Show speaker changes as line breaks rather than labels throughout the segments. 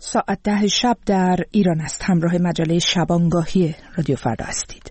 ساعت 10 شب در ایران است. همراه مجله شبانگاهی رادیو فردا هستید.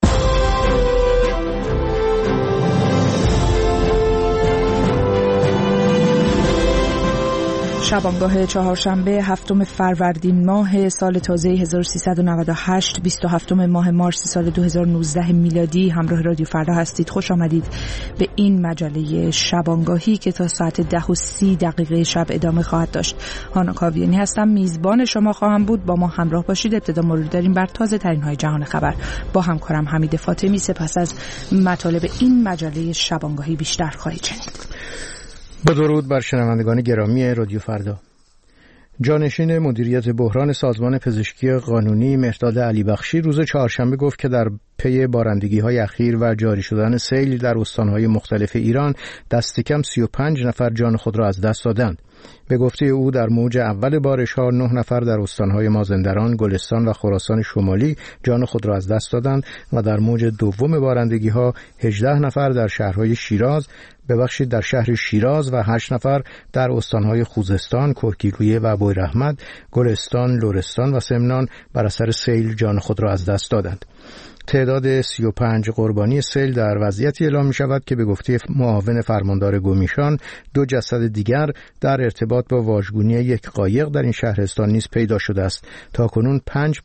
شبانگاه چهارشنبه هفتم فروردین ماه سال تازه 1398 27 ماه مارس سال 2019 میلادی همراه رادیو فردا هستید. خوش آمدید به این مجله شبانگاهی که تا ساعت 10:30 شب ادامه خواهد داشت. هانا کاویانی هستم، میزبان شما خواهم بود. با ما همراه باشید. ابتدا مرور داریم بر تازه ترین های جهان خبر با همکارم حمید فاطمی. سپس از مطالب این مجله شبانگاهی بیشتر خواهید شنید.
با درود بر شنوندگان گرامی رادیو فردا. جانشین مدیریت بحران سازمان پزشکی قانونی مهرداد علیبخشی روز چهارشنبه گفت که در پی بارندگی‌های اخیر و جاری شدن سیل در استان‌های مختلف ایران دست کم 35 نفر جان خود را از دست دادند. به گفته او در موج اول بارش‌ها 9 نفر در استان‌های مازندران، گلستان و خراسان شمالی جان خود را از دست دادند و در موج دوم بارندگی‌ها 18 نفر در شهرهای در شهر شیراز و 8 نفر در استان‌های خوزستان، کرکیلویه و بویراحمد، گلستان، لرستان و سمنان بر اثر سیل جان خود را از دست دادند. تعداد 35 قربانی سیل در وضعیتی اعلام می شود که به گفته معاون فرماندار گومیشان 2 جسد دیگر در ارتباط با واژگونی یک قایق در این شهرستان نیز پیدا شده است. تاکنون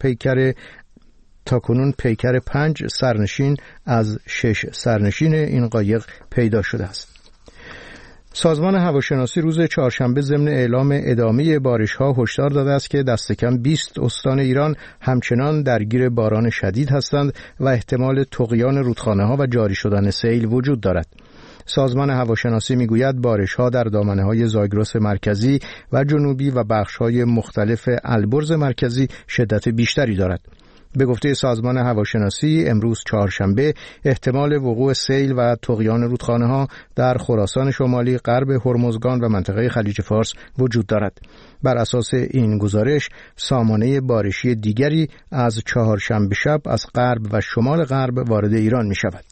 پیکر 5 سرنشین از 6 سرنشین این قایق پیدا شده است. سازمان هواشناسی روز چهارشنبه ضمن اعلام ادامه بارش‌ها هشدار داده است که دست کم 20 استان ایران همچنان درگیر باران شدید هستند و احتمال طغیان رودخانه‌ها و جاری شدن سیل وجود دارد. سازمان هواشناسی میگوید بارش‌ها در دامنه‌های زاگرس مرکزی و جنوبی و بخش‌های مختلف البرز مرکزی شدت بیشتری دارد. به گفته سازمان هواشناسی امروز چهارشنبه احتمال وقوع سیل و طغیان رودخانه‌ها در خراسان شمالی، غرب هرمزگان و منطقه خلیج فارس وجود دارد. بر اساس این گزارش سامانه بارشی دیگری از چهارشنبه شب از غرب و شمال غرب وارد ایران می شود.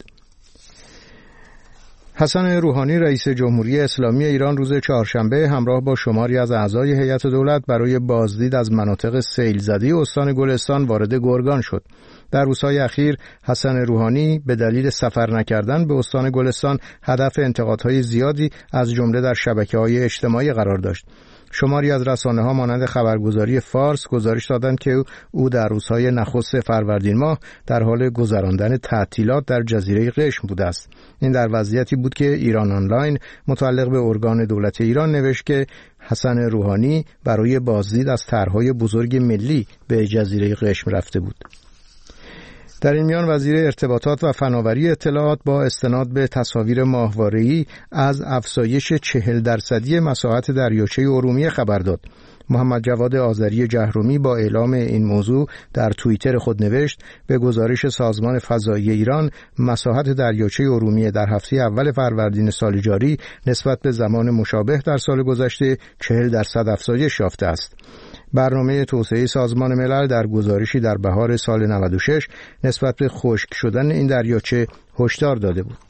حسن روحانی رئیس جمهوری اسلامی ایران روز چهارشنبه همراه با شماری از اعضای هیئت دولت برای بازدید از مناطق سیل زده استان گلستان وارد گرگان شد. در روزهای اخیر حسن روحانی به دلیل سفر نکردن به استان گلستان هدف انتقادهای زیادی از جمله در شبکه‌های اجتماعی قرار داشت. شماری از رسانه‌ها مانند خبرگزاری فارس گزارش دادند که او در روزهای نخست فروردین ماه در حال گذراندن تعطیلات در جزیره قشم بوده است. این در وضعیتی بود که ایران آنلاین متعلق به ارگان دولت ایران نوشت که حسن روحانی برای بازدید از طرح‌های بزرگ ملی به جزیره قشم رفته بود. در این میان وزیر ارتباطات و فناوری اطلاعات با استناد به تصاویر ماهواره‌ای از افزایش 40% مساحت دریاچه ارومیه خبر داد. محمد جواد آذری جهرومی با اعلام این موضوع در توییتر خود نوشت: به گزارش سازمان فضایی ایران مساحت دریاچه ارومیه در هفته اول فروردین سال جاری نسبت به زمان مشابه در سال گذشته 40% افزایش یافته است. برنامه توسعه سازمان ملل در گزارشی در بهار سال 96 نسبت به خشک شدن این دریاچه هشدار داده بود.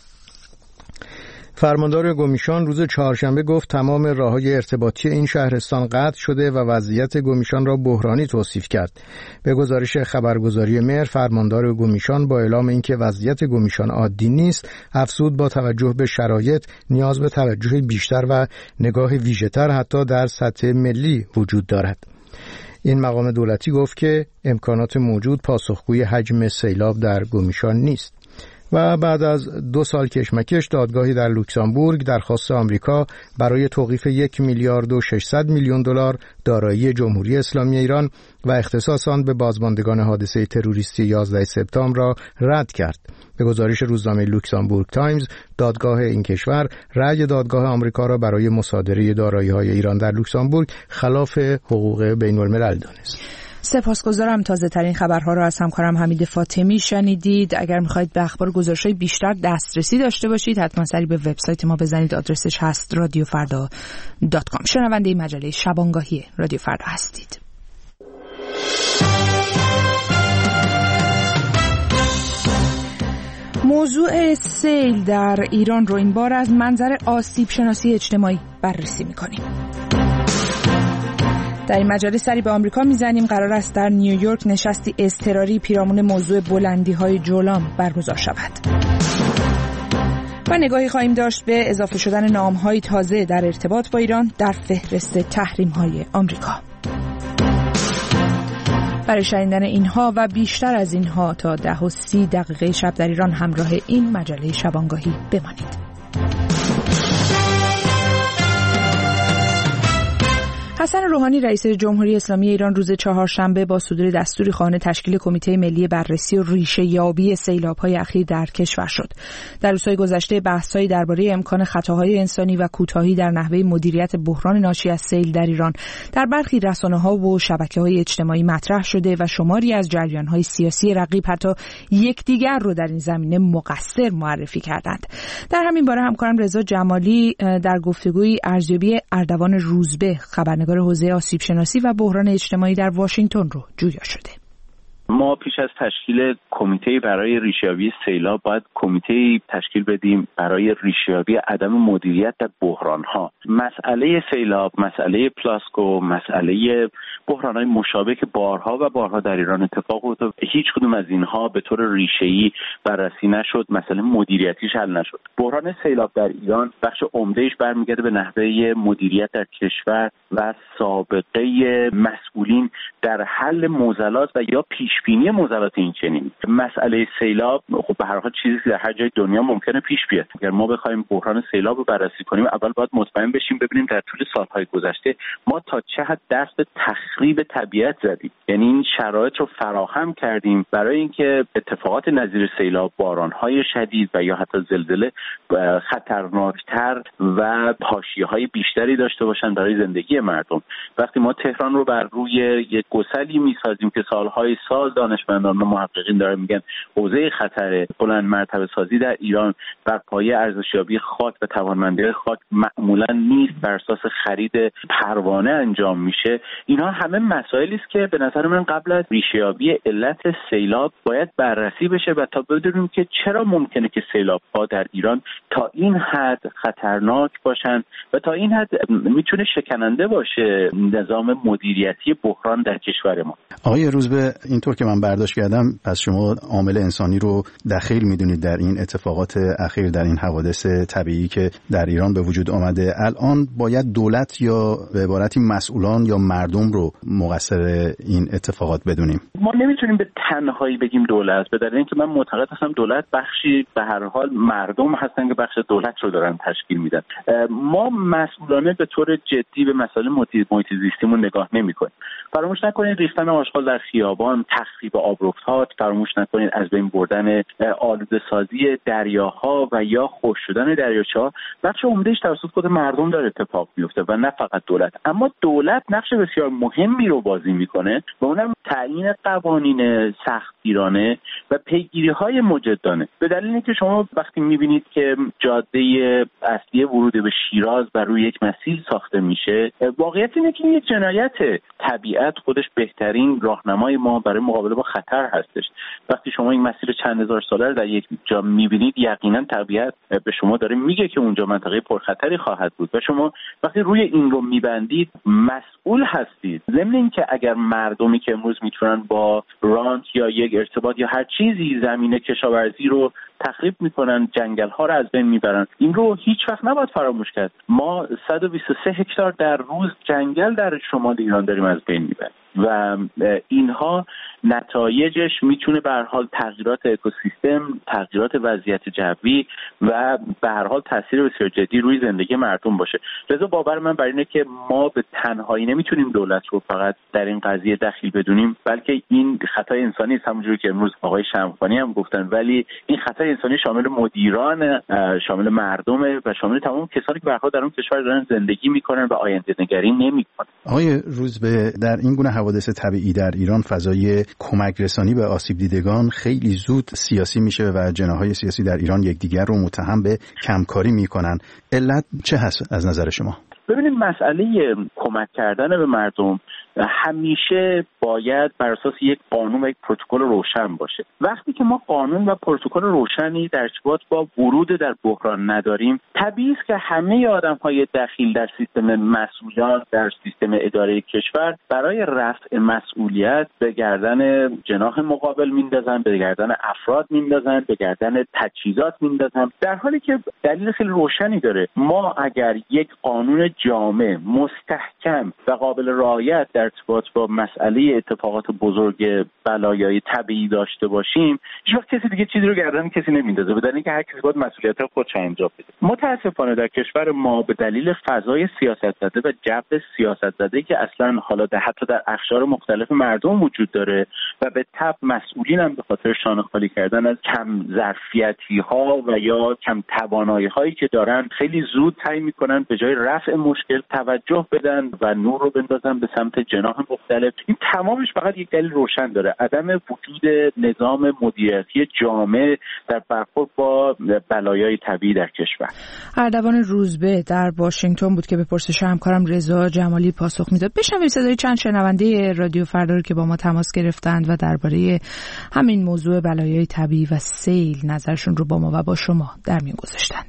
فرماندار گومیشان روز چهارشنبه گفت تمام راه‌های ارتباطی این شهرستان قطع شده و وضعیت گومیشان را بحرانی توصیف کرد. به گزارش خبرگزاری مهر، فرماندار گومیشان با اعلام اینکه وضعیت گومیشان عادی نیست، افزود با توجه به شرایط نیاز به توجه بیشتر و نگاه ویژه‌تر حتی در سطح ملی وجود دارد. این مقام دولتی گفت که امکانات موجود پاسخگوی حجم سیلاب در گومیشان نیست. و بعد از 2 سال کشمکش دادگاهی در لوکزامبورگ درخواست آمریکا برای توقیف 1 میلیارد و 600 میلیون دلار دارایی جمهوری اسلامی ایران و اختصاص آن به بازماندگان حادثه تروریستی 11 سپتامبر را رد کرد. به گزارش روزنامه لوکزامبورگ تایمز، دادگاه این کشور رأی دادگاه آمریکا را برای مصادره دارایی‌های ایران در لوکزامبورگ خلاف حقوق بین‌الملل دانست.
سپاسگزارم. تازه ترین خبرها را از همکارم حمید فاطمی شنیدید. اگر میخواهید به اخبار گزارش‌های بیشتر دسترسی داشته باشید حتما سری به وبسایت ما بزنید. آدرسش هست radiofarda.com. شنونده مجله شبانگاهی رادیو فردا هستید. موضوع سیل در ایران رو این بار از منظر آسیب شناسی اجتماعی بررسی می‌کنیم. در این مجله سری به آمریکا میزنیم. قرار است در نیویورک نشستی اضطراری پیرامون موضوع بلندی‌های جولان برگزار شود. و نگاهی خواهیم داشت به اضافه شدن نام‌های تازه در ارتباط با ایران در فهرست تحریم‌های آمریکا. برای شنیدن اینها و بیشتر از اینها تا 10:30 شب در ایران همراه این مجله شبانگاهی بمانید. حسن روحانی رئیس جمهوری اسلامی ایران روز چهارشنبه با صدور دستوری خواهان تشکیل کمیته ملی بررسی و ریشه‌یابی سیلاب‌های اخیر در کشور شد. در روزهای گذشته بحث‌هایی درباره امکان خطاهای انسانی و کوتاهی در نحوه مدیریت بحران ناشی از سیل در ایران در برخی رسانه‌ها و شبکه‌های اجتماعی مطرح شده و شماری از جریان‌های سیاسی رقیب حتی یکدیگر رو در این زمینه مقصر معرفی کردند. در همین باره همکارم رضا جمالی در گفتگوی ارزیابی اردوان روزبه خبرنگار حوزه آسیب شناسی و بحران اجتماعی در واشنگتن رو جویا شده.
ما پیش از تشکیل کمیته برای ریشه‌یابی سیلاب باید کمیته تشکیل بدیم برای ریشه‌یابی عدم مدیریت در بحران‌ها. مسئله سیلاب، مسئله پلاسکو، مسئله بحران‌های مشابه که بارها در ایران اتفاق افتاد، هیچ کدوم از اینها به طور ریشه‌ای بررسی نشد، مسئله مدیریتیش حل نشد. بحران سیلاب در ایران بخش عمده‌اش برمیگرده به نحوه مدیریت در کشور و سابقه مسئولین در حل معضلات و یا پیشبینی معضلات این چنین. مسئله سیلاب خب به هر حال چیزی که در هر جای دنیا ممکنه پیش بیاد. اگر ما بخوایم بحران سیلاب رو بررسی کنیم، اول باید مطمئن بشیم ببینیم در طول سالهای گذشته ما تا چه حد دست به تخریب طبیعت زدیم، یعنی این شرایط رو فراهم کردیم برای اینکه اتفاقات نظیر سیلاب، بارانهای شدید و یا حتی زلزله خطرناکتر و حاشیه‌های بیشتری داشته باشن برای زندگی مردم. وقتی ما تهران رو بر روی یک گسلی میسازیم که سالهای سال دانشمندان و محققین دارن میگن حوزه خطر بلند مرتبه سازی در ایران بر پایه ارزشیابی خاک و توانمندی خاک معمولا نیست، بر اساس خرید پروانه انجام میشه. اینها همه مسائلی است که به نظر من قبل از ریشه‌یابی علت سیلاب باید بررسی بشه و تا بدونیم که چرا ممکنه که سیلاب‌ها در ایران تا این حد خطرناک باشن و تا این حد میتونه شکننده باشه نظام مدیریتی بحران در کشور ما.
آقای روزبه، اینطور که من برداشت کردم پس شما عامل انسانی رو دخیل میدونید در این اتفاقات اخیر، در این حوادث طبیعی که در ایران به وجود آمده. الان باید دولت یا به عبارتی مسئولان یا مردم رو مقصر این اتفاقات بدونیم؟
ما نمیتونیم به تنهایی بگیم دولت، به دلیل اینکه من معتقد هستم دولت بخشی به هر حال مردم هستن که بخش دولت رو دارن تشکیل میدن. ما مسئولانه به طور جدی به مسائل محیط زیستیمون نگاه نمی‌کنیم. فراموش نکنید ریختن آشغال در خیابان، تخریب آبروفتات، فراموش نکنید از بین بردن آلوده‌سازی دریاها و یا خشک شدن دریاچه‌ها، بخش عمده‌اش توسط خود مردم داره اتفاق میفته و نه فقط دولت. اما دولت نقش بسیار مهمی رو بازی میکنه و اونم تعیین قوانین سختگیرانه و پیگیری‌های مجدانه. به دلیل اینکه شما وقتی می‌بینید که جاده اصلی ورود به شیراز بر روی یک مسیر ساخته میشه، واقعیت اینه که این یک جنایت. طبیعت خودش بهترین راهنمای ما برای مقابله با خطر هستش. وقتی شما این مسیر چند هزار ساله رو در یک جا می‌بینید، یقینا طبیعت به شما داره میگه که اونجا منطقه پرخطری خواهد بود و شما وقتی روی این رو میبندید مسئول هستید. ضمن اینکه اگر مردمی که امروز میتونن با رانت یا یک ارتباط یا هر چیزی زمینه کشاورزی رو تخریب میکنن، جنگل ها رو از بین میبرن، این رو هیچ وقت نباید فراموش کرد. ما 123 هکتار در روز جنگل در شمال ایران داریم از بین میبریم و اینها نتایجش میتونه به هر حال تغییرات اکوسیستم، تغییرات وضعیت جوی و به هر حال تاثیر بسیار جدی روی زندگی مردم باشه. لذا باور من بر اینه که ما به تنهایی نمیتونیم دولت رو فقط در این قضیه دخیل بدونیم، بلکه این خطای انسانی است، همونجوری که امروز آقای شمخانی هم گفتن، ولی این خطای انسانی شامل مدیران، شامل مردم و شامل تمام کسانی که به هر حال در اون کشور دارن زندگی میکنن و آینده نگری نمیکنن.
آقای روزبه، در این گونه حوادث طبیعی در ایران فضای کمک رسانی به آسیب دیدگان خیلی زود سیاسی میشه و جناح‌های سیاسی در ایران یکدیگر رو متهم به کمکاری میکنن. علت چه هست از نظر شما؟
ببینید، مسئله کمک کردن به مردم همیشه باید بر اساس یک قانون و یک پروتکل روشن باشه. وقتی که ما قانون و پروتکل روشنی در ارتباط با ورود در بحران نداریم، طبیعی است که همه آدم‌های دخیل در سیستم مسئولیت، در سیستم اداره کشور برای رفع مسئولیت به گردن جناح مقابل میندازن، به گردن افراد میندازن، به گردن تجهیزات میندازن، در حالی که دلیل خیلی روشنی داره. ما اگر یک قانون جامع، مستحکم و قابل رعایت در ارتباط با مسئله اتفاقات بزرگ بلایای طبیعی داشته باشیم، هیچ وقت کسی دیگه چیزی رو گردن کسی نمیندازه، بدون اینکه هر کسی باید مسئولیت خودش انجام بده. متاسفانه در کشور ما به دلیل فضای سیاست‌زده و جو سیاست‌زده که اصلا حالا حتی در اقشار مختلف مردم وجود داره و به تبع مسئولین هم به خاطر شانه خالی کردن از کم ظرفیتی‌ها و یا کم توانایی‌هایی که دارن، خیلی زود سعی می‌کنن به جای رفع مشکل توجه بدن و نور رو بندازن به سمت جناح مختلف. این تمامش فقط یک دلیل روشن داره: عدم وجود نظام مدیریتی جامع در برخورد با بلایای طبیعی در کشور.
اردوان روزبه در واشنگتن بود که به پرسش همکارم رضا جمالی پاسخ میداد. بشنویم صدای چند شنونده رادیو فردا که با ما تماس گرفتند و درباره همین موضوع بلایای طبیعی و سیل نظرشون رو با ما و با شما در میون گذاشتن.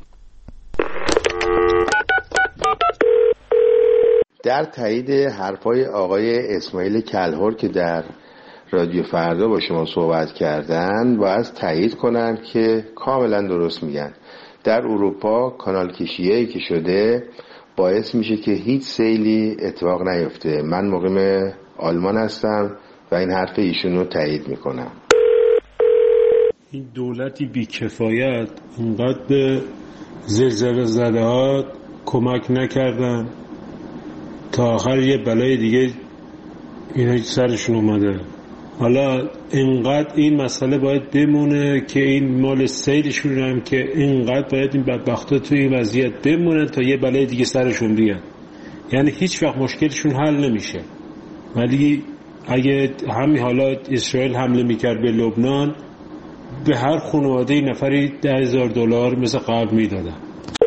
در تایید حرفای آقای اسماعیل کلهر که در رادیو فردا با شما صحبت کردن، باید تایید کنن که کاملا درست میگن. در اروپا کانال کشیه‌ای که شده باعث میشه که هیچ سیلی اتفاق نیفته. من مقیم آلمان هستم و این حرف ایشون رو تایید میکنم.
این دولتی بیکفایت اینقدر به زلزله زده‌ها کمک نکردن تا آخر یه بلای دیگه اینا سرشون اومده. حالا اینقدر این مسئله باید بمونه که این مال سیلشون هم که اینقدر باید این بدبختا توی این وضعیت بمونه تا یه بلای دیگه سرشون بیاد. یعنی هیچ وقت مشکلشون حل نمیشه. ولی اگه همین حالا اسرائیل حمله میکرد به لبنان، به هر خانواده نفری $10,000 مثل قبل میدادن.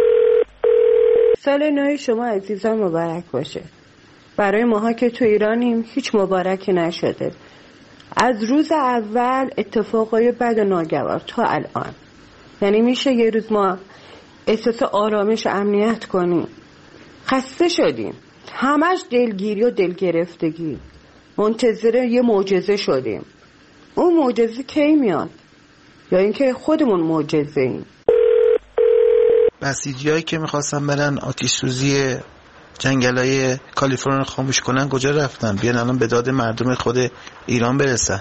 سال نو شما عزیزان مبارک باشه. برای ماها که تو ایرانیم هیچ مبارکی نشده. از روز اول اتفاقای بد و ناگوار تا الان. یعنی میشه یه روز ما احساس آرامش و امنیت کنیم؟ خسته شدیم، همش دلگیری و دلگرفتگی، منتظر یه معجزه شدیم. اون معجزه کی میاد؟ یا اینکه خودمون معجزه ایم؟
بسیجیایی که میخواستن برن آتش سوزی جنگلای کالیفرنیا خاموش کنن کجا رفتن؟ بیان الان به داد مردم خود ایران برسن.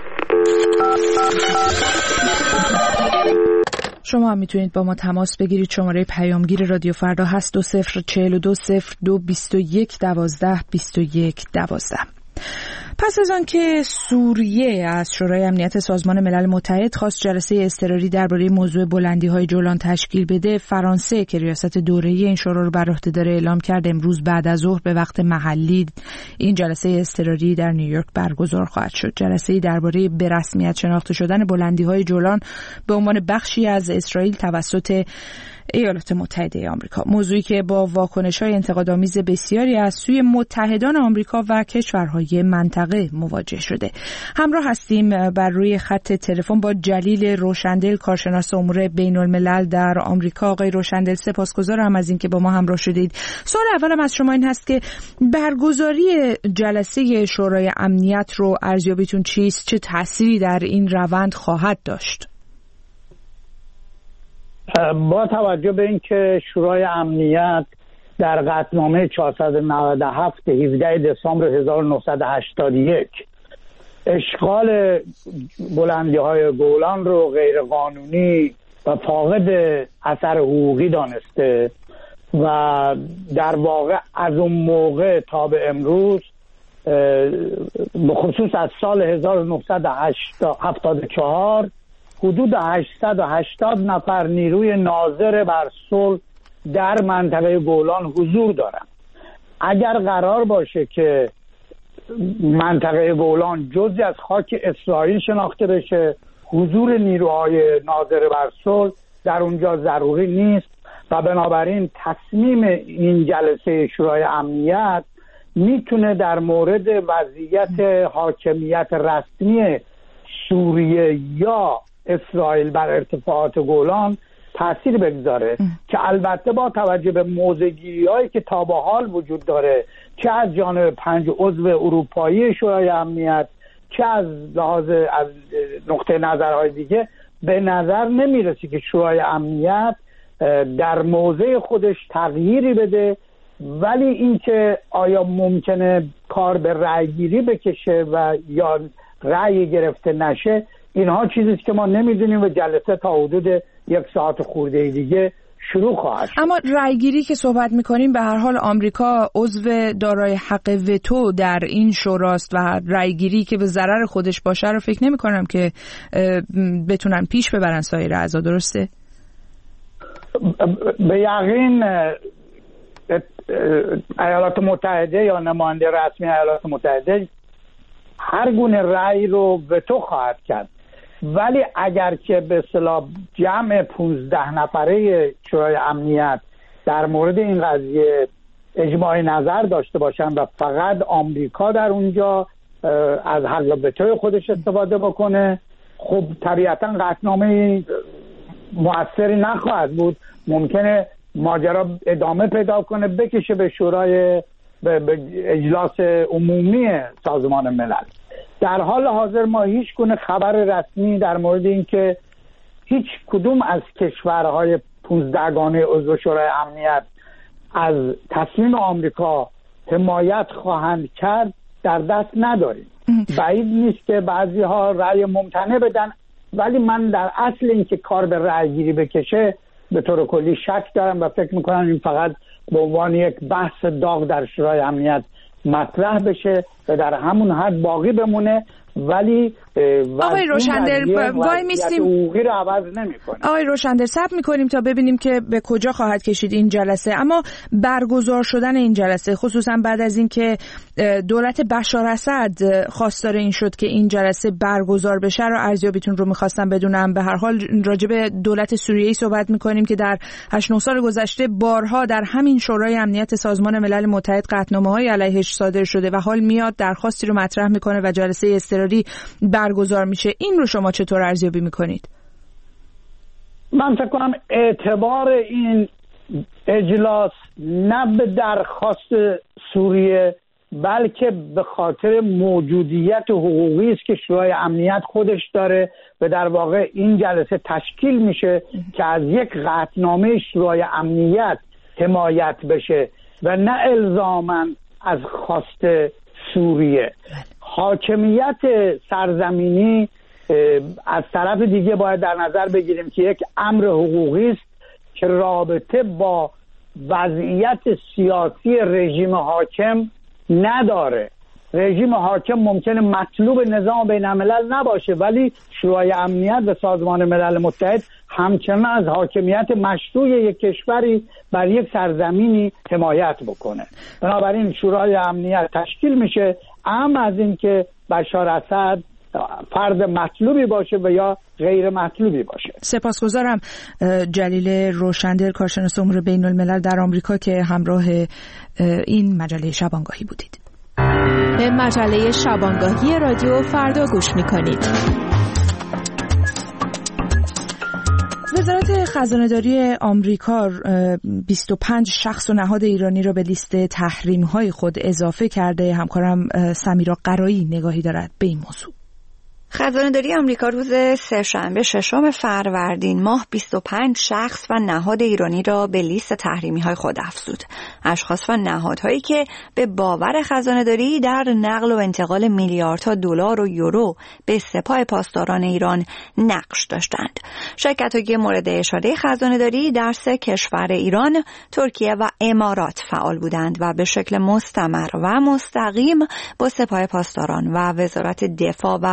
شما هم میتونید با ما تماس بگیرید. شماره پیامگیر رادیو فردا هست 2042022112. پس از آن که سوریه از شورای امنیت سازمان ملل متحد خواست جلسه اضطراری درباره موضوع بلندی‌های جولان تشکیل بده، فرانسه که ریاست دوره‌ای این شورا رو بر عهده داره اعلام کرد امروز بعد از ظهر به وقت محلی این جلسه اضطراری در نیویورک برگزار خواهد شد. جلسه‌ای درباره به رسمیت شناخته شدن بلندی‌های جولان به عنوان بخشی از اسرائیل توسط ایالات متحده آمریکا، موضوعی که با واکنش‌های انتقادآمیز بسیاری از سوی متحدان آمریکا و کشورهای منطقه مواجه شده. همراه هستیم بر روی خط تلفن با جلیل روشندل، کارشناس امور بین‌الملل در آمریکا. آقای روشندل، سپاسگزارم از اینکه با ما همراه شدید. سوال اولم از شما این هست که برگزاری جلسه شورای امنیت رو ارزیابیتون چیست؟ چه تأثیری در این روند خواهد داشت؟
با توجه به اینکه شورای امنیت در قطعنامه 497 17 دسامبر 1981 اشغال بلندی‌های گولان رو غیرقانونی و فاقد اثر حقوقی دانسته و در واقع از اون موقع تا به امروز به خصوص از سال 1974 حدود 880 نفر نیروی ناظر بر صلح در منطقه گولان حضور دارند. اگر قرار باشه که منطقه گولان جزئی از خاک اسرائیل شناخته بشه، حضور نیروهای ناظر بر صلح در اونجا ضروری نیست و بنابراین تصمیم این جلسه شورای امنیت میتونه در مورد وضعیت حاکمیت رسمی سوریه یا اسرائیل بر ارتفاعات گولان تأثیر بگذاره که البته با توجه به موضع‌گیری‌هایی که تا به حال وجود داره، چه از جانب 5 عضو اروپایی شورای امنیت، چه از لحاظ از نقطه نظرهای دیگه، به نظر نمیرسه که شورای امنیت در موضع خودش تغییری بده. ولی اینکه آیا ممکنه کار به رأیگیری بکشه و یا رأی گرفته نشه، اینها چیزیست که ما نمیدونیم و جلسه تا حدود 1 ساعت خورده دیگه شروع خواهد شد.
اما رأیگیری که صحبت میکنیم به هر حال آمریکا عضو دارای حق وتو در این شوراست و رأیگیری که به ضرر خودش باشه رو فکر نمیکنم که بتونن پیش ببرن سایر اعضا، درسته؟
به یقین ایالات متحده یا نماینده رسمی ایالات متحده هر گونه رأی رو وتو خواهد کرد، ولی اگر که به اصطلاح جمع 15 نفره شورای امنیت در مورد این قضیه اجماع نظر داشته باشن و فقط آمریکا در اونجا از حق وتو خودش استفاده بکنه، خب طبیعتا قطعنامه مؤثری نخواهد بود. ممکنه ماجرا ادامه پیدا کنه، بکشه به شورای به اجلاس عمومی سازمان ملل. در حال حاضر ما هیچ گونه خبر رسمی در مورد این که هیچ کدوم از کشورهای 15 گانه عضو شورای امنیت از تصمیم آمریکا حمایت خواهند کرد در دست نداریم. بعید نیست که بعضی ها رأی ممتنع بدن، ولی من در اصل این که کار به رأی گیری بکشه به طور کلی شک دارم و فکر میکنم این فقط به عنوان یک بحث داغ در شورای امنیت مطرح بشه و در همون حد باقی بمونه. ولی
آقای روشندر وای میستیم
حقوقی رو عوض نمی‌کنه.
آقای روشندر صبر می‌کنیم تا ببینیم که به کجا خواهد کشید این جلسه. اما برگزار شدن این جلسه، خصوصا بعد از اینکه دولت بشار اسد خواستار این شد که این جلسه برگزار بشه، رو ارزیابیتون رو می‌خواستم بدونم. به هر حال راجع به دولت سوریه صحبت می‌کنیم که در 8-9 سال گذشته بارها در همین شورای امنیت سازمان ملل متحد قطعنامه‌های علیهش صادر شده و حال میاد درخواستی رو مطرح می‌کنه و جلسه اضطراری برگزار میشه. این رو شما چطور ارزیابی میکنید؟
من فکر کنم اعتبار این اجلاس نه به درخواست سوریه بلکه به خاطر موجودیت حقوقی است که شورای امنیت خودش داره و در واقع این جلسه تشکیل میشه که از یک قطعنامه شورای امنیت حمایت بشه و نه الزاماً از خواست سوریه. حاکمیت سرزمینی از طرف دیگه باید در نظر بگیریم که یک امر حقوقی است که رابطه با وضعیت سیاسی رژیم حاکم نداره. رژیم حاکم ممکنه مطلوب نظام بین الملل نباشه، ولی شورای امنیت و سازمان ملل متحد همچنان از حاکمیت مشروع یک کشوری بر یک سرزمینی حمایت بکنه. بنابراین شورای امنیت تشکیل میشه، اما از این که بشار اسد فرد مطلوبی باشه و یا غیر مطلوبی باشه.
سپاسگزارم جلیل روشندر، کارشناس امور بین الملل در آمریکا، که همراه این مجله شبانگاهی بودید.
به مجله شبانگاهی رادیو فردا گوش میکنید.
وزارت خزانه‌داری آمریکا 25 شخص و نهاد ایرانی را به لیست تحریم‌های خود اضافه کرده. همکارم سمیرا قرایی نگاهی دارد به این موضوع.
خزانه‌داری آمریکا روز سه‌شنبه 6 فروردین ماه 25 شخص و نهاد ایرانی را به لیست تحریمی‌های خود افزود. اشخاص و نهادهایی که به باور خزانه‌داری در نقل و انتقال میلیاردها دلار و یورو به سپاه پاسداران ایران نقش داشتند. شرکت‌های مورد اشاره خزانه‌داری در 3 کشور ایران، ترکیه و امارات فعال بودند و به شکل مستمر و مستقیم با سپاه پاسداران و وزارت دفاع و پشت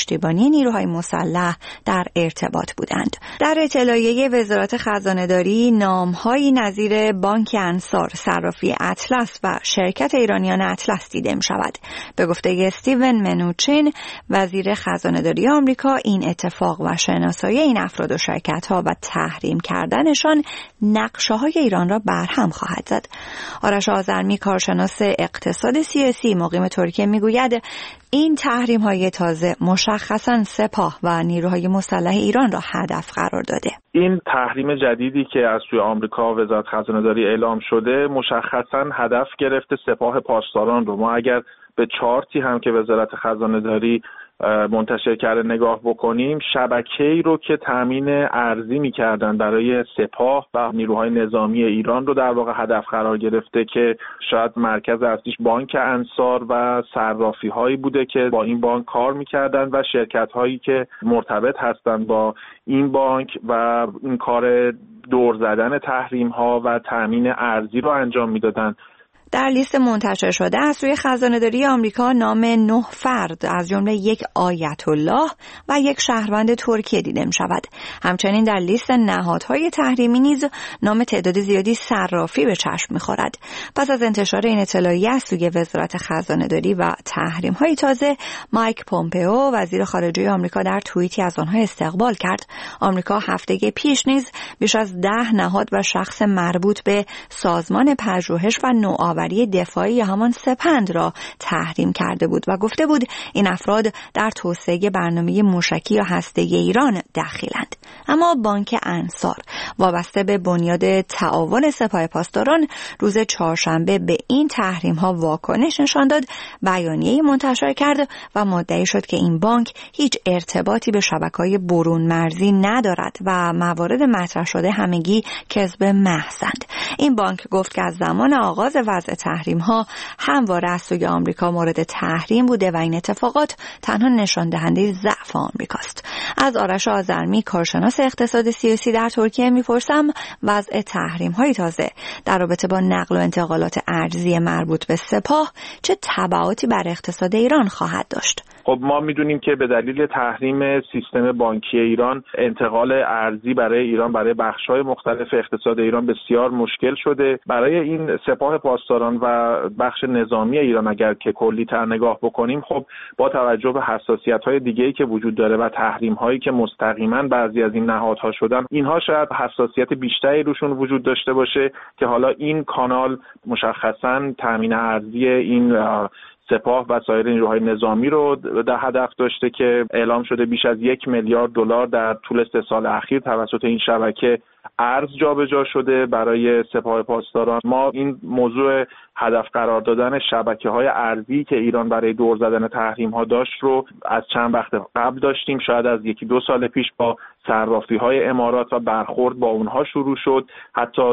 پشتیبانی نیروهای مسلح در ارتباط بودند. در اطلاعیه وزارت خزانه‌داری نام‌هایی نظیر بانک انصار، صرافی اطلس و شرکت ایرانیان اطلس دیده می‌شود. به گفته استیون منوچین، وزیر خزانه‌داری آمریکا، این اتفاق و شناسایی این افراد و شرکت‌ها و تحریم کردنشان نقشه‌های ایران را برهم خواهد زد. آرش آذرمی، کارشناس اقتصاد سیاسی مقیم ترکیه، میگوید این تحریم‌های تازه مشخصاً سپاه و نیروهای مسلح ایران را هدف قرار داده.
این تحریم جدیدی که از سوی آمریکا و وزارت خزانه‌داری اعلام شده مشخصاً هدف گرفته سپاه پاسداران رو. ما اگر به چارتی هم که وزارت خزانه‌داری منتشر کرده نگاه بکنیم، شبکه‌ای رو که تامین ارزی می‌کردن برای سپاه و نیروهای نظامی ایران رو در واقع هدف قرار گرفته که شاید مرکز اصلیش بانک انصار و صرافی‌هایی بوده که با این بانک کار می‌کردن و شرکت‌هایی که مرتبط هستند با این بانک و این کار دور زدن تحریم‌ها و تامین ارزی رو انجام می‌دادن.
در لیست منتشر شده از سوی خزانه‌داری آمریکا نام 9 فرد از جمله یک آیت الله و یک شهروند ترکیه دیده می شود. همچنین در لیست نهادهای تحریمی نیز نام تعداد زیادی صرافی به چشم می خورد. پس از انتشار این اطلاعیه از سوی وزارت خزانه‌داری و تحریم‌های تازه، مایک پومپئو وزیر خارجه آمریکا در توییتی از آنها استقبال کرد. آمریکا هفته پیش نیز بیش از 10 نهاد و شخص مربوط به سازمان پژوهش و نوآوری دفاعی یا همان سپند را تحریم کرده بود و گفته بود این افراد در توسعه برنامه موشکی یا هسته‌ای ایران دخیلند. اما بانک انصار وابسته به بنیاد تعاون سپاه پاسداران روز چهارشنبه به این تحریم ها واکنش نشان داد، بیانیه‌ای منتشر کرد و مدعی شد که این بانک هیچ ارتباطی به شبکه‌های برون مرزی ندارد و موارد مطرح شده همگی کذب محضند. این بانک گفت که از زمان آغاز وضع تحریم ها همواره از سوی آمریکا مورد تحریم بوده و این اتفاقات تنها نشان دهنده ضعف آمریکاست. از آرش آذرمی، کارشناس اقتصاد سیاسی در ترکیه، میپرسم وضع تحریم های تازه در رابطه با نقل و انتقالات ارزی مربوط به سپاه چه تبعاتی بر اقتصاد ایران خواهد داشت؟
خب ما میدونیم که به دلیل تحریم سیستم بانکی ایران انتقال ارزی برای ایران برای بخش‌های مختلف اقتصاد ایران بسیار مشکل شده. برای این سپاه پاسداران و بخش نظامی ایران اگر که کلی‌تر نگاه بکنیم، خب با توجه به حساسیت‌های دیگه‌ای که وجود داره و تحریم‌هایی که مستقیما بعضی از این نهادها شدن، اینها شاید حساسیت بیشتری روشون وجود داشته باشه که حالا این کانال مشخصاً تامین ارزی این سپاه و سایر نیروهای نظامی رو در هدف داشته که اعلام شده بیش از 1 میلیارد دلار در طول 3 سال اخیر توسط این شبکه ارز جابجا شده برای سپاه پاسداران. ما این موضوع هدف قرار دادن شبکه‌های ارزی که ایران برای دور زدن تحریم‌ها داشت رو از چند وقت قبل داشتیم. شاید از 1-2 سال پیش با صرافی‌های امارات و برخورد با اونها شروع شد. حتی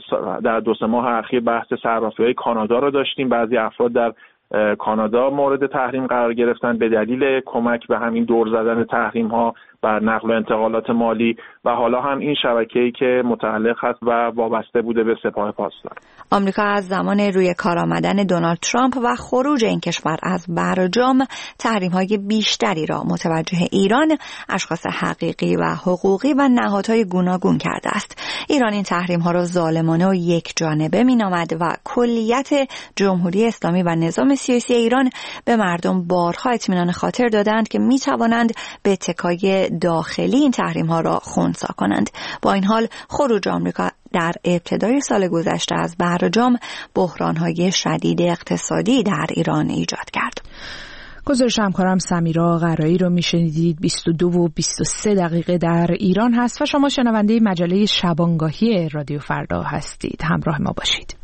در 2-3 ماه اخیر بحث صرافی‌های کانادا رو داشتیم. بعضی افراد در کانادا مورد تحریم قرار گرفتن به دلیل کمک به همین دور زدن تحریم ها بر نقل و انتقالات مالی و حالا هم این شبکه‌ای که متعلق هست و وابسته بوده به سپاه پاسداران.
آمریکا از زمان روی کار آمدن دونالد ترامپ و خروج این کشور از برجام تحریم‌های بیشتری را متوجه ایران، اشخاص حقیقی و حقوقی و نهادهای گوناگون کرده است. ایران این تحریم‌ها را ظالمانه و یک جانبه می‌نامد و کلیت جمهوری اسلامی و نظام سیاسی ایران به مردم بارها اطمینان خاطر دادند که می‌توانند به اتکای داخلی این تحریم‌ها را خنثی کنند. با این حال خروج آمریکا در ابتدای سال گذشته از برجام بحران‌های شدید اقتصادی در ایران ایجاد کرد.
گزارش همکارم سمیرا قرایی رو میشنیدید. 22 و 23 دقیقه در ایران هست و شما شنونده مجله شبانگاهی رادیو فردا هستید. همراه ما باشید.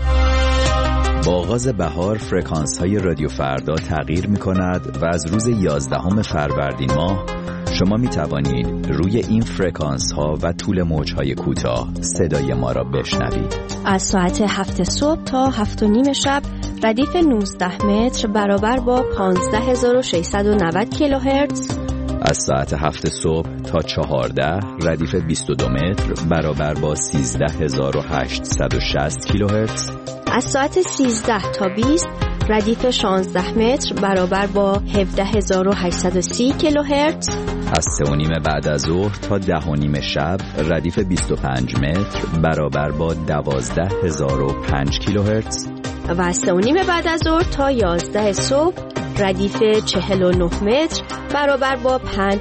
با آغاز بهار فرکانس‌های رادیو فردا تغییر می‌کند و از روز 11 فروردین ماه شما می توانید روی این فرکانس ها و طول موج های کوتاه صدای ما را بشنوید.
از ساعت 7 صبح تا 7:30 شب ردیف 19 متر برابر با 15690 کیلوهرتز،
از ساعت 7 صبح تا 14 ردیف 22 متر برابر با 13860 کیلوهرتز،
از ساعت 13 تا 20 ردیف 16 متر برابر با 17830 کیلوهرتز.
از 3:30 بعد از ظهر تا 10:30 شب ردیف 25 متر برابر با 12005 کیلوهرتز.
و از 3:30 بعد از ظهر تا 11 صبح ردیف 49 متر برابر با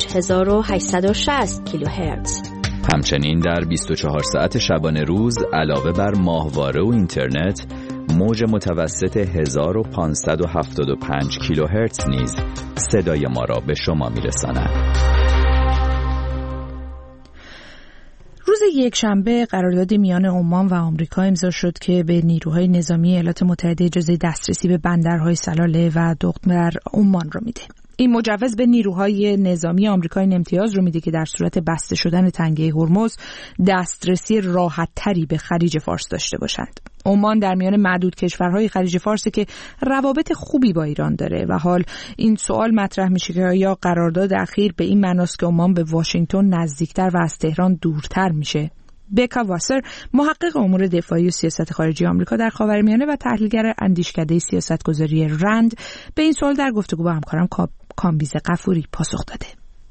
5860 کیلوهرتز.
همچنین در 24 ساعت شبانه روز علاوه بر ماهواره و اینترنت، موج متوسط 1575 کیلوهرتز نیز صدای ما را به شما میرساند.
روز یکشنبه قراردادی میان عمان و آمریکا امضا شد که به نیروهای نظامی ایالات متحده اجازه دسترسی به بندرهای سلاله و دقم در عمان را میده. این مجوز به نیروهای نظامی آمریکا این امتیاز رو میده که در صورت بسته شدن تنگه هرمز دسترسی راحت‌تری به خلیج فارس داشته باشند. عمان در میان معدود کشورهای خلیج فارس که روابط خوبی با ایران داره و حال این سوال مطرح میشه که آیا قرارداد اخیر به این معناست که عمان به واشنگتن نزدیکتر و از تهران دورتر میشه؟ بکا واسر، محقق امور دفاعی و سیاست خارجی آمریکا در خاورمیانه و تحلیلگر اندیشکده سیاستگذاری رند، به این سوال در گفتگو با همکارم کامبیز غفوری پاسخ داده.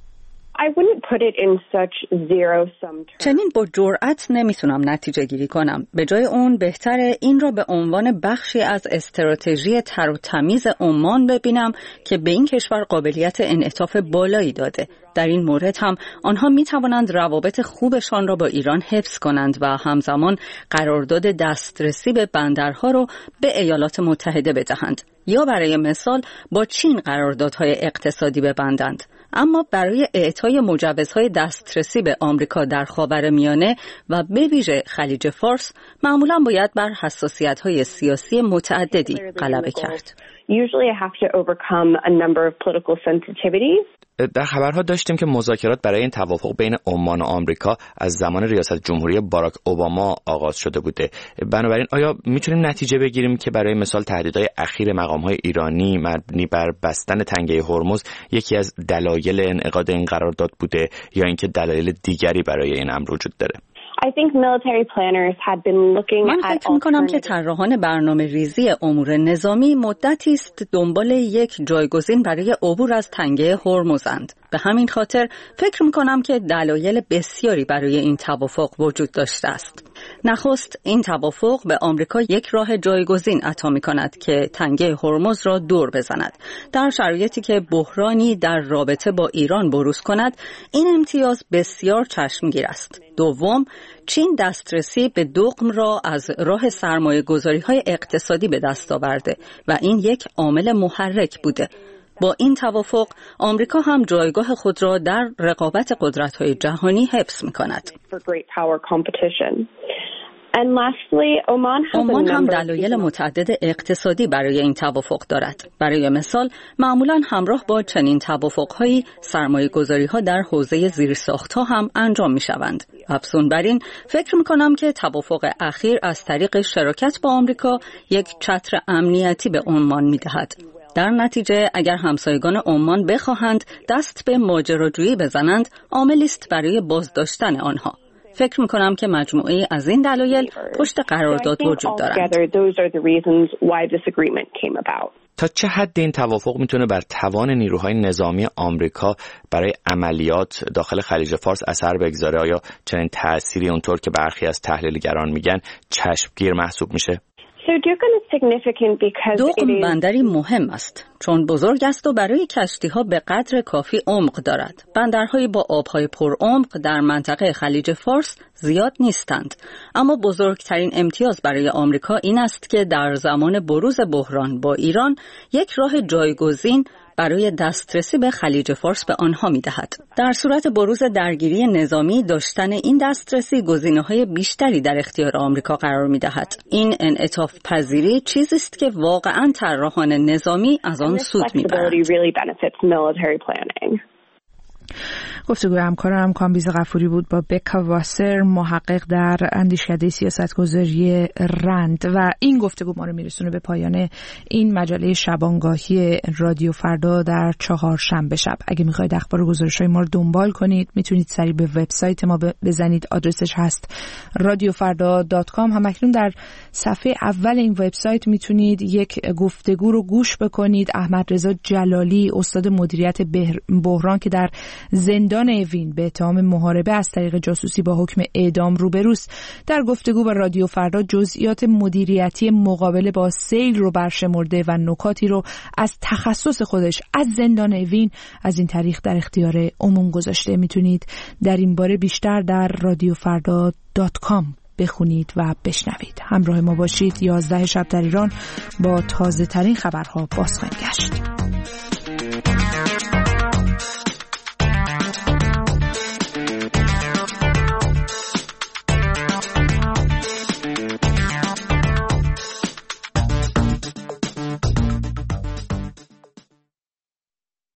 چنین با جرأت نمیتونم نتیجه گیری کنم. به جای اون بهتره این را به عنوان بخشی از استراتژی تر و تمیز عمان ببینم که به این کشور قابلیت انعطاف بالایی داده. در این مورد هم آنها میتوانند روابط خوبشان را با ایران حفظ کنند و همزمان قرارداد دسترسی به بندرها را به ایالات متحده بدهند. یا برای مثال با چین قراردادهای اقتصادی ببندند. اما برای اعطای مجوزهای دسترسی به آمریکا در خاورمیانه و به ویژه خلیج فارس معمولاً باید بر حساسیت‌های سیاسی متعددی غلبه کرد.
در خبرها داشتیم که مذاکرات برای این توافق بین عمان و آمریکا از زمان ریاست جمهوری باراک اوباما آغاز شده بوده. بنابراین آیا میتونیم نتیجه بگیریم که برای مثال تهدیدهای اخیر مقام‌های ایرانی مبنی بر بستن تنگه هرمز یکی از دلایل انعقاد این قرارداد بوده یا اینکه دلایل دیگری برای این امر وجود داره؟
من فکر می‌کنم که طراحان برنامه ریزی امور نظامی مدتی است دنبال یک جایگزین برای عبور از تنگه هرمزند. به همین خاطر فکر می‌کنم که دلایل بسیاری برای این توافق وجود داشته است. نخست این توافق به آمریکا یک راه جایگزین عطا می‌کند که تنگه هرمز را دور بزند. در شرایطی که بحرانی در رابطه با ایران بروز کند، این امتیاز بسیار چشمگیر است. دوم، چین دسترسی به دقم را از راه سرمایه‌گذاری‌های اقتصادی به دست آورده و این یک عامل محرک بوده. با این توافق آمریکا هم جایگاه خود را در رقابت قدرت‌های جهانی حفظ می‌کند. عمان هم دلایل متعدد اقتصادی برای این توافق دارد. برای مثال، معمولاً همراه با چنین توافق‌هایی سرمایه‌گذاری‌ها در حوزه زیرساخت‌ها هم انجام می‌شوند. افزون بر این، فکر می‌کنم که توافق اخیر از طریق شراکت با آمریکا یک چتر امنیتی به عمان می‌دهد. در نتیجه اگر همسایگان عمان بخواهند دست به ماجراجویی بزنند، عاملی است برای بازداشتن آنها. فکر می‌کنم که مجموعه از این دلایل پشت قرارداد وجود دارند.
تا چه حد این توافق میتونه بر توان نیروهای نظامی آمریکا برای عملیات داخل خلیج فارس اثر بگذاره؟ آیا چنین تأثیری اونطور که برخی از تحلیلگران میگن چشمگیر محسوب میشه؟
دقم بندری مهم است چون بزرگ است و برای کشتی‌ها به قدر کافی عمق دارد. بندرهایی با آب‌های پرعمق در منطقه خلیج فارس زیاد نیستند، اما بزرگترین امتیاز برای آمریکا این است که در زمان بروز بحران با ایران یک راه جایگزین برای دسترسی به خلیج فارس به آنها می‌دهد. در صورت بروز درگیری نظامی داشتن این دسترسی گزینه‌های بیشتری در اختیار آمریکا قرار می‌دهد. این انعطاف پذیری چیزی است که واقعاً طراحان نظامی از آن سود می‌برند.
گفتگوی همکارم کامبیز غفوری بود با بکا واسر، محقق در اندیشکده سیاستگذاری رند، و این گفتگو ما رو میرسونه به پایان این مجله شبانگاهی رادیو فردا در چهارشنبه شب. اگه میخواید اخبار و گزارش‌های ما رو دنبال کنید میتونید سریع به وبسایت ما بزنید. آدرسش هست radiofarda.com. همکنون در صفحه اول این وبسایت میتونید یک گفتگو رو گوش بکنید. احمد رضا جلالی، استاد مدیریت بحران که در زندان اوین به اتهام محاربه از طریق جاسوسی با حکم اعدام روبروست، در گفتگو با رادیو فردا جزئیات مدیریتی مقابله با سیل رو برشمرده و نکاتی رو از تخصص خودش از زندان اوین از این طریق در اختیار عموم گذاشته. میتونید در این باره بیشتر در radiofarda.com بخونید و بشنوید. همراه ما باشید. 11 شب در ایران با تازه ترین خبرها باز خواهیم گشت.